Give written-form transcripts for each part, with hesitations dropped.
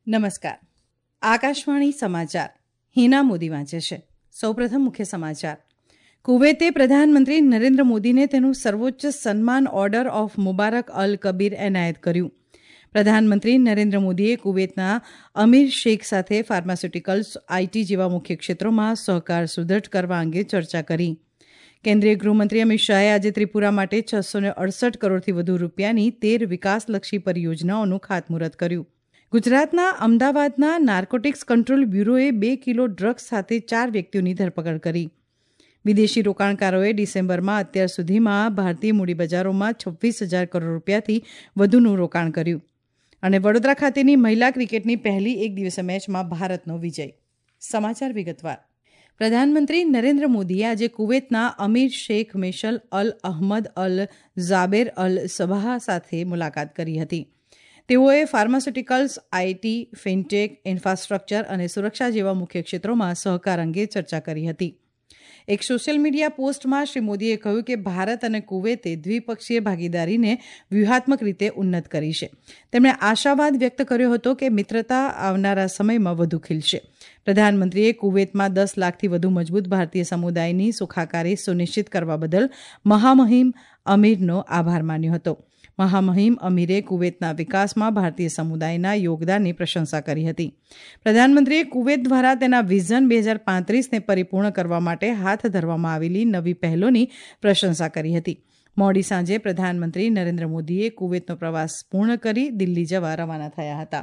નમસ્કાર. આકાશવાણી સમાચાર હિના મોદી વાંચે છે. સૌપ્રથમ મુખ્ય સમાચાર. કુવૈતે પ્રધાનમંત્રી નરેન્દ્ર મોદીને તેનું સર્વોચ્ચ સન્માન ઓર્ડર ઓફ મુબારક અલ કબીર એનાયત કર્યું. પ્રધાનમંત્રી નરેન્દ્ર મોદીએ કુવૈતના અમીર શેખ સાથે ફાર્માસ્યુટિકલ્સ, આઈટી જેવા મુખ્ય ક્ષેત્રોમાં સહકાર સુદૃઢ કરવા અંગે ચર્ચા કરી. કેન્દ્રીય ગૃહમંત્રી અમિત શાહે આજે ત્રિપુરા માટે 668 કરોડથી વધુ રૂપિયાની 13 વિકાસલક્ષી પરિયોજનાઓનું ખાતમુહૂર્ત કર્યું. ગુજરાતના અમદાવાદના નાર્કોટિક્સ કંટ્રોલ બ્યુરોએ 2 કિલો ડ્રગ્સ સાથે 4 વ્યક્તિઓની ધરપકડ કરી. વિદેશી રોકાણકારોએ ડિસેમ્બરમાં અત્યાર સુધીમાં ભારતીય મૂડીબજારોમાં 26,000 કરોડ રૂપિયાથી વધુનું રોકાણ કર્યું. અને વડોદરા ખાતેની મહિલા ક્રિકેટની પહેલી એકદિવસીય મેચમાં ભારતનો વિજય. સમાચાર વિગતવાર. પ્રધાનમંત્રી નરેન્દ્ર મોદીએ આજે કુવૈતના અમીર શેખ મેશલ અલ અહમદ અલ ઝાબેર અલ સબાહ સાથે મુલાકાત કરી હતી. તેઓએ ફાર્માસ્યુટિકલ્સ, આઈટી, ફિનટેક, ઇન્ફ્રાસ્ટ્રક્ચર અને સુરક્ષા જેવા મુખ્ય ક્ષેત્રોમાં સહકાર અંગે ચર્ચા કરી હતી. એક સોશિયલ મીડિયા પોસ્ટમાં શ્રી મોદીએ કહ્યું કે ભારત અને કુવૈતે દ્વિપક્ષીય ભાગીદારીને વ્યૂહાત્મક રીતે ઉન્નત કરી છે. તેમણે આશાવાદ વ્યક્ત કર્યો હતો કે મિત્રતા આવનારા સમયમાં વધુ ખીલશે. પ્રધાનમંત્રીએ કુવૈતમાં 10 લાખથી વધુ મજબૂત ભારતીય સમુદાયની સુખાકારી સુનિશ્ચિત કરવા બદલ મહામહિમ અમીરનો આભાર માન્યો હતો. મહામહિમ અમીરે કુવૈતના વિકાસમાં ભારતીય સમુદાયના યોગદાનની પ્રશંસા કરી હતી. પ્રધાનમંત્રીએ કુવૈત દ્વારા તેના વિઝન 2035ને પરિપૂર્ણ કરવા માટે હાથ ધરવામાં આવેલી નવી પહેલોની પ્રશંસા કરી હતી. મોડી સાંજે પ્રધાનમંત્રી નરેન્દ્ર મોદીએ કુવૈતનો પ્રવાસ પૂર્ણ કરી દિલ્હી જવા રવાના થયા હતા.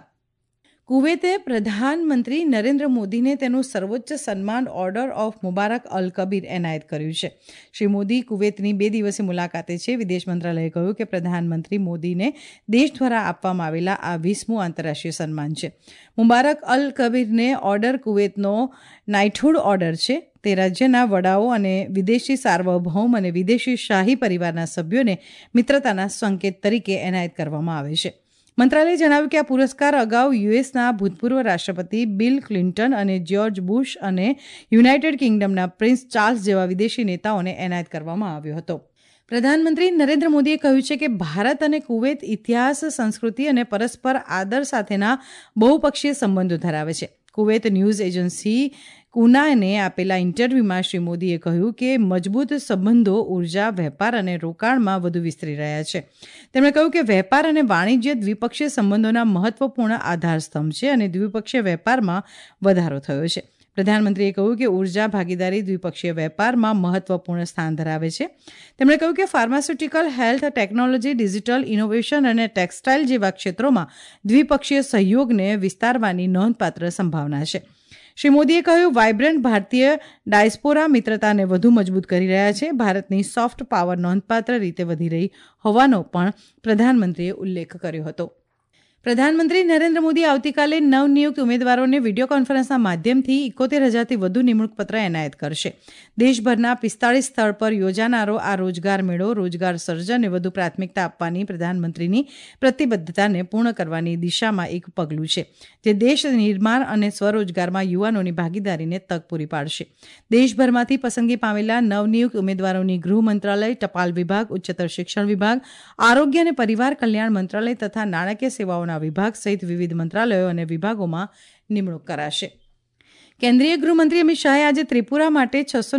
કુવૈતે પ્રધાનમંત્રી નરેન્દ્ર મોદીને તેનું સર્વોચ્ચ સન્માન ઓર્ડર ઓફ મુબારક અલ કબીર એનાયત કર્યું છે. શ્રી મોદી કુવૈતની 2 દિવસીય મુલાકાતે છે. વિદેશ મંત્રાલયે કહ્યું કે પ્રધાનમંત્રી મોદીને દેશ દ્વારા આપવામાં આવેલા આ 20મું આંતરરાષ્ટ્રીય સન્માન છે. મુબારક અલ કબીરને ઓર્ડર કુવૈતનો નાઇટહુડ ઓર્ડર છે. તે રાજ્યના વડાઓ અને વિદેશી સાર્વભૌમ અને વિદેશી શાહી પરિવારના સભ્યોને મિત્રતાના સંકેત તરીકે એનાયત કરવામાં આવે છે. મંત્રાલયે જણાવ્યું કે આ પુરસ્કાર અગાઉ યુએસના ભૂતપૂર્વ રાષ્ટ્રપતિ બિલ ક્લિન્ટન અને જ્યોર્જ બુશ અને યુનાઇટેડ કિંગડમના પ્રિન્સ ચાર્લ્સ જેવા વિદેશી નેતાઓને એનાયત કરવામાં આવ્યો હતો. પ્રધાનમંત્રી નરેન્દ્ર મોદીએ કહ્યું છે કે ભારત અને કુવૈત ઇતિહાસ, સંસ્કૃતિ અને પરસ્પર આદર સાથેના બહુપક્ષીય સંબંધો ધરાવે છે. કુવૈત ન્યૂઝ એજન્સી કુનાને આપેલા ઇન્ટરવ્યૂમાં શ્રી મોદીએ કહ્યું કે મજબૂત સંબંધો ઉર્જા, વેપાર અને રોકાણમાં વધુ વિસ્તરી રહ્યા છે. તેમણે કહ્યું કે વેપાર અને વાણિજ્ય દ્વિપક્ષીય સંબંધોના મહત્વપૂર્ણ આધારસ્તંભ છે અને દ્વિપક્ષીય વેપારમાં વધારો થયો છે. પ્રધાનમંત્રીએ કહ્યું કે ઉર્જા ભાગીદારી દ્વિપક્ષીય વેપારમાં મહત્વપૂર્ણ સ્થાન ધરાવે છે. તેમણે કહ્યું કે pharmaceutical, health technology, digital innovation અને ટેક્સટાઇલ જેવા ક્ષેત્રોમાં દ્વિપક્ષીય સહયોગને વિસ્તારવાની નોંધપાત્ર સંભાવના છે. શ્રી મોદીએ કહ્યું, વાઇબ્રન્ટ ભારતીય ડાયસ્પોરા મિત્રતાને વધુ મજબૂત કરી રહ્યા છે. ભારતની સોફ્ટ પાવર નોંધપાત્ર રીતે વધી રહી હોવાનો પણ પ્રધાનમંત્રીએ ઉલ્લેખ કર્યો હતો. પ્રધાનમંત્રી નરેન્દ્ર મોદી આવતીકાલે નવનિયુક્ત ઉમેદવારોને વિડીયો કોન્ફરન્સના માધ્યમથી 71,000થી વધુ નિમણૂકપત્ર એનાયત કરશે. દેશભરના 45 સ્થળ પર યોજાનારો આ રોજગાર મેળો રોજગાર સર્જનને વધુ પ્રાથમિકતા આપવાની પ્રધાનમંત્રીની પ્રતિબદ્ધતાને પૂર્ણ કરવાની દિશામાં એક પગલું છે, જે દેશ નિર્માણ અને સ્વરોજગારમાં યુવાનોની ભાગીદારીને તક પૂરી પાડશે. દેશભરમાંથી પસંદગી પામેલા નવનિયુક્ત ઉમેદવારોની ગૃહ મંત્રાલય, ટપાલ વિભાગ, ઉચ્ચતર શિક્ષણ વિભાગ, આરોગ્ય અને પરિવાર કલ્યાણ મંત્રાલય તથા નાણાકીય સેવાઓના વિભાગ સહિત વિવિધ મંત્રાલયો અને વિભાગોમાં નિમણૂક કરાશે. કેન્દ્રીય ગૃહમંત્રી અમિત શાહે આજે ત્રિપુરા માટે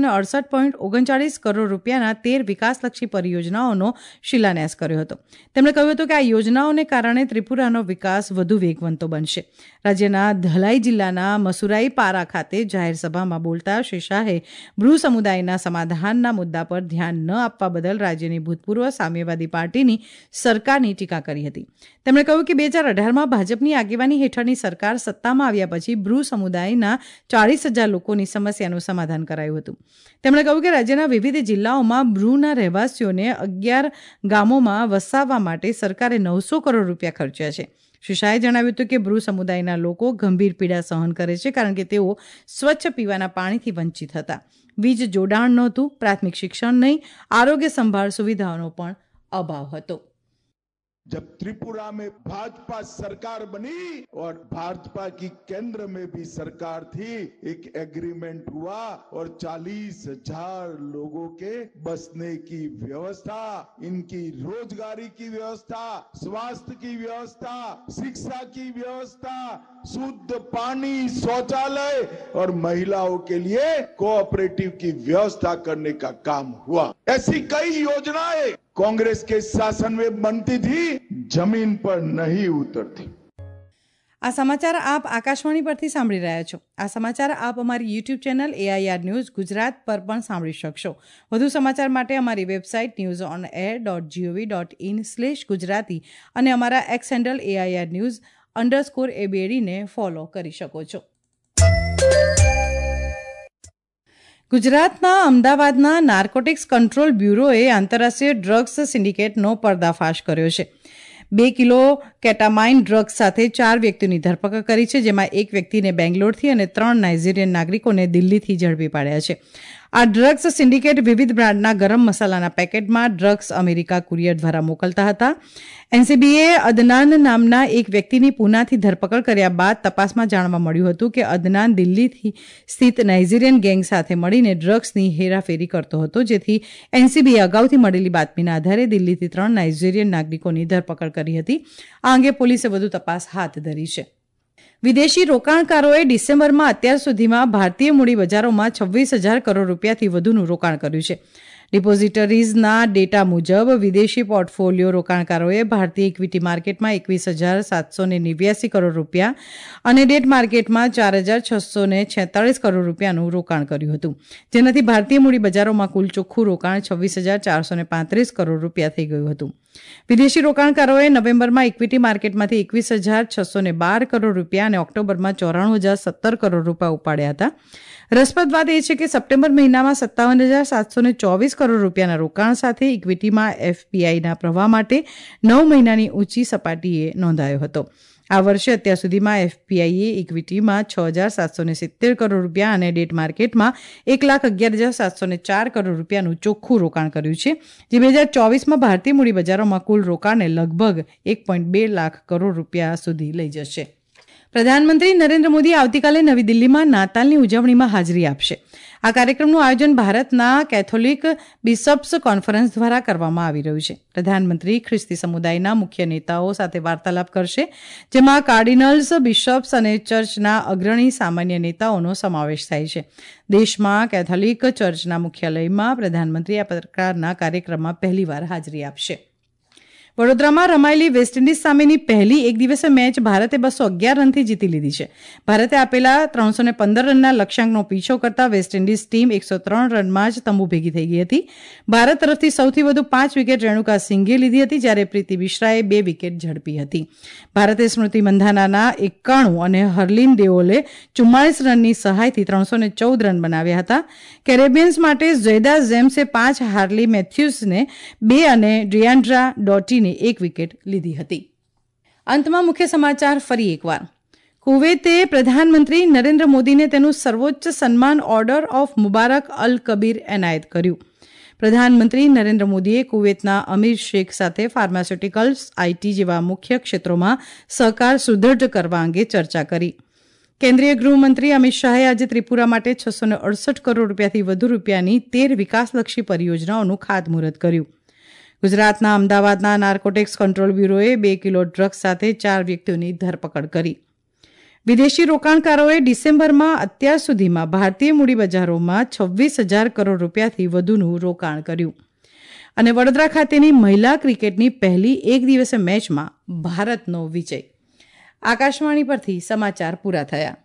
668.39 કરોડ રૂપિયાના 13 વિકાસલક્ષી પરિયોજનાઓનો શિલાન્યાસ કર્યો હતો. તેમણે કહ્યું હતું કે આ યોજનાઓને કારણે ત્રિપુરાનો વિકાસ વધુ વેગવંતો બનશે. રાજ્યના ધલાઈ જિલ્લાના મસુરાઈ પારા ખાતે જાહેર સભામાં બોલતા શ્રી શાહે બ્રુ સમુદાયના સમાધાનના મુદ્દા પર ધ્યાન ન આપવા બદલ રાજ્યની ભૂતપૂર્વ સામ્યવાદી પાર્ટીની સરકારની ટીકા કરી હતી. તેમણે કહ્યું કે 2018માં ભાજપની આગેવાની હેઠળની સરકાર સત્તામાં આવ્યા પછી બ્રુ સમુદાયના 40,000 લોકોની સમસ્યાનું સમાધાન કરાયું હતું. તેમણે કહ્યું કે રાજ્યના વિવિધ જિલ્લાઓમાં બ્રુના રહેવાસીઓને 11 ગામોમાં વસાવવા માટે સરકારે 900 કરોડ રૂપિયા ખર્ચ્યા છે. શ્રી શાહે જણાવ્યું હતું કે બ્રુ સમુદાયના લોકો ગંભીર પીડા સહન કરે છે, કારણ કે તેઓ સ્વચ્છ પીવાના પાણીથી વંચિત હતા. વીજ જોડાણ નહોતું, પ્રાથમિક શિક્ષણ નહીં, આરોગ્ય સંભાળ સુવિધાઓનો પણ અભાવ હતો. जब त्रिपुरा में भाजपा सरकार बनी और भाजपा की केंद्र में भी सरकार थी, एक एग्रीमेंट हुआ और 40,000 लोगों के बसने की व्यवस्था, इनकी रोजगारी की व्यवस्था, स्वास्थ्य की व्यवस्था, शिक्षा की व्यवस्था, शुद्ध पानी, शौचालय और महिलाओं के लिए कोऑपरेटिव की व्यवस्था करने का काम हुआ। ऐसी कई योजनाएं कांग्रेस के शासन में बनती थी, जमीन पर नहीं उतरती। આ સમાચાર આપ આકાશવાણી પરથી સાંભળી રહ્યા છો. આ સમાચાર આપ અમારી YouTube channel AIR news Gujarat પર પણ સાંભળી શકશો. વધુ સમાચાર માટે અમારી વેબસાઇટ newsonair.gov.in/gujarati અને અમારા એક્સ હેન્ડલ AIR news_ABAD ને ફોલો કરી શકો છો. ગુજરાતના અમદાવાદના નાર્કોટિક્સ કંટ્રોલ બ્યુરોએ આંતરરાષ્ટ્રીય ડ્રગ્સ સિન્ડિકેટનો પર્દાફાશ કર્યો છે. 2 કિલો કેટામાઇન ડ્રગ્સ સાથે 4 વ્યક્તિઓની ધરપકડ કરી છે, જેમાં એક વ્યક્તિને બેંગ્લોરથી અને 3 નાઇજીરિયન નાગરિકોને દિલ્હીથી ઝડપી પાડ્યા છે. આ ડ્રગ્સ સિન્ડિકેટ વિવિધ બ્રાન્ડના ગરમ મસાલાના પેકેટમાં ડ્રગ્સ અમેરિકા કુરિયર દ્વારા મોકલતા હતા. એનસીબીએ અદનાન નામના એક વ્યક્તિની પૂનાથી ધરપકડ કર્યા બાદ તપાસમાં જાણવા મળ્યું હતું કે અદનાન દિલ્હીથી સ્થિત નાઇજીરિયન ગેંગ સાથે મળીને ડ્રગ્સની હેરાફેરી કરતો હતો, જેથી એનસીબીએ અગાઉથી મળેલી બાતમીના આધારે દિલ્હીથી 3 નાઇજીરિયન નાગરિકોની ધરપકડ કરી હતી. આ અંગે પોલીસે વધુ તપાસ હાથ ધરી છે. વિદેશી રોકાણકારોએ ડિસેમ્બરમાં અત્યાર સુધીમાં ભારતીય મૂડી બજારોમાં 26,000 કરોડ રૂપિયાથી વધુનું રોકાણ કર્યું છે. ડિપોઝિટરીઝના ડેટા મુજબ વિદેશી પોર્ટફોલિયો રોકાણકારોએ ભારતીય ઇક્વિટી માર્કેટમાં 21,789 કરોડ રૂપિયા અને ડેટ માર્કેટમાં 4,646 કરોડ રૂપિયાનું રોકાણ કર્યું હતું, જેનાથી ભારતીય મૂડી બજારોમાં કુલ ચોખ્ખું રોકાણ 26,435 કરોડ રૂપિયા થઈ ગયું હતું. વિદેશી રોકાણકારોએ નવેમ્બરમાં ઇક્વિટી માર્કેટમાંથી 21,612 કરોડ રૂપિયા અને ઓક્ટોબરમાં 94,017 કરોડ રૂપિયા ઉપાડ્યા હતા. રસપ્રદ વાત એ છે કે સપ્ટેમ્બર મહિનામાં 57,724 કરોડ રૂપિયાના રોકાણ સાથે ઇક્વિટીમાં એફપીઆઈના પ્રવાહ માટે 9 મહિનાની ઊંચી સપાટીએ નોંધાયો હતો. આ વર્ષે અત્યાર સુધીમાં એફપીઆઈએ ઇક્વિટીમાં 6,770 કરોડ રૂપિયા અને ડેટ માર્કેટમાં 1,11,704 કરોડ રૂપિયાનું ચોખ્ખું રોકાણ કર્યું છે, જે 2024માં ભારતીય મૂડી બજારોમાં કુલ રોકાણને લગભગ 1.2 લાખ કરોડ રૂપિયા સુધી લઈ જશે. પ્રધાનમંત્રી નરેન્દ્ર મોદી આવતીકાલે નવી દિલ્હીમાં નાતાલની ઉજવણીમાં હાજરી આપશે. આ કાર્યક્રમનું આયોજન ભારતના કેથોલિક બિશપ્સ કોન્ફરન્સ દ્વારા કરવામાં આવી રહ્યું છે. પ્રધાનમંત્રી ખ્રિસ્તી સમુદાયના મુખ્ય નેતાઓ સાથે વાર્તાલાપ કરશે, જેમાં કાર્ડિનલ્સ, બિશપ્સ અને ચર્ચના અગ્રણી સામાન્ય નેતાઓનો સમાવેશ થાય છે. દેશમાં કેથોલિક ચર્ચના મુખ્યાલયમાં પ્રધાનમંત્રી આ પ્રકારના કાર્યક્રમમાં પહેલીવાર હાજરી આપશે. વડોદરામાં રમાયેલી વેસ્ટ ઇન્ડિઝ સામેની પહેલી એક દિવસીય મેચ ભારતે 211 રનથી જીતી લીધી છે. ભારતે આપેલા 315 રનના લક્ષ્યાંકનો પીછો કરતા વેસ્ટ ઇન્ડિઝ ટીમ 103 રનમાં જ તંબુ ભેગી થઈ ગઈ હતી. ભારત તરફથી સૌથી વધુ 5 વિકેટ રેણુકા સિંઘે લીધી હતી, જ્યારે પ્રીતિ બિશ્રાએ 2 વિકેટ ઝડપી હતી. ભારતે સ્મૃતિ મંધાનાના 91 અને હરલીન દેઓલે 44 રનની સહાયથી 314 રન બનાવ્યા હતા. કેરેબિયન્સ માટે ઝેડા જેમ્સે 5, હાર્લી મેથ્યુસને 2 અને ડ્રિયાન્ડ્રા ડોટીને 1 વિકેટ લીધી હતી. અંતમાં મુખ્ય સમાચાર ફરી એકવાર. કુવૈતે પ્રધાનમંત્રી નરેન્દ્ર મોદીને તેનું સર્વોચ્ચ સન્માન ઓર્ડર ઓફ મુબારક અલ કબીર એનાયત કર્યું. પ્રધાનમંત્રી નરેન્દ્ર મોદીએ કુવૈતના અમીર શેખ સાથે ફાર્માસ્યુટિકલ્સ, આઈટી જેવા મુખ્ય ક્ષેત્રોમાં સહકાર સુદૃઢ કરવા અંગે ચર્ચા કરી. કેન્દ્રીય ગૃહમંત્રી અમિત શાહે આજે ત્રિપુરા માટે 668 કરોડ રૂપિયાથી વધુ રૂપિયાની 13 વિકાસલક્ષી પરિયોજનાઓનું ખાતમુહૂર્ત કર્યું. ગુજરાતના અમદાવાદના નાર્કોટિક્સ કંટ્રોલ બ્યુરોએ 2 કિલો ડ્રગ્સ સાથે 4 વ્યક્તિઓની ધરપકડ કરી. વિદેશી રોકાણકારોએ ડિસેમ્બરમાં અત્યાર સુધીમાં ભારતીય મૂડી બજારોમાં 26,000 કરોડ રૂપિયાથી વધુનું રોકાણ કર્યું. અને વડોદરા ખાતેની મહિલા ક્રિકેટની પહેલી એક દિવસીય મેચમાં ભારતનો વિજય. આકાશવાણી પરથી સમાચાર પૂરા થયા.